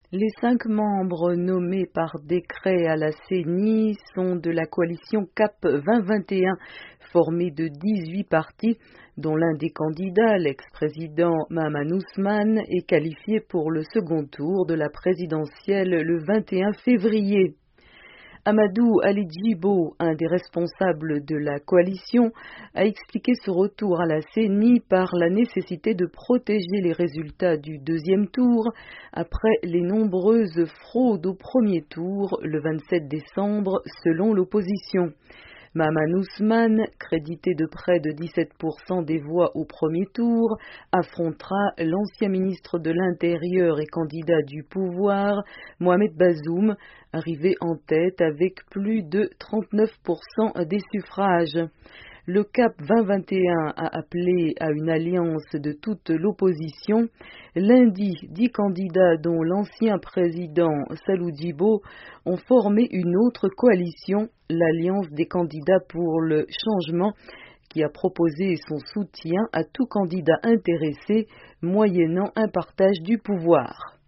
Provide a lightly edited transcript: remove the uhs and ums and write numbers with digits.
Les 5 membres nommés par décret à la CENI sont de la coalition CAP 2021, formée de 18 partis, dont l'un des candidats, l'ex-président Mahaman Ousmane, est qualifié pour le second tour de la présidentielle le 21 février. Amadou Ali Djibo, un des responsables de la coalition, a expliqué ce retour à la CENI par la nécessité de protéger les résultats du deuxième tour après les nombreuses fraudes au premier tour le 27 décembre selon l'opposition. Mahaman Ousmane, crédité de près de 17% des voix au premier tour, affrontera l'ancien ministre de l'Intérieur et candidat du pouvoir, Mohamed Bazoum, arrivé en tête avec plus de 39% des suffrages. Le CAP 2021 a appelé à une alliance de toute l'opposition. Lundi, 10 candidats, dont l'ancien président Salou Djibo, ont formé une autre coalition, l'Alliance des candidats pour le changement, qui a proposé son soutien à tout candidat intéressé, moyennant un partage du pouvoir.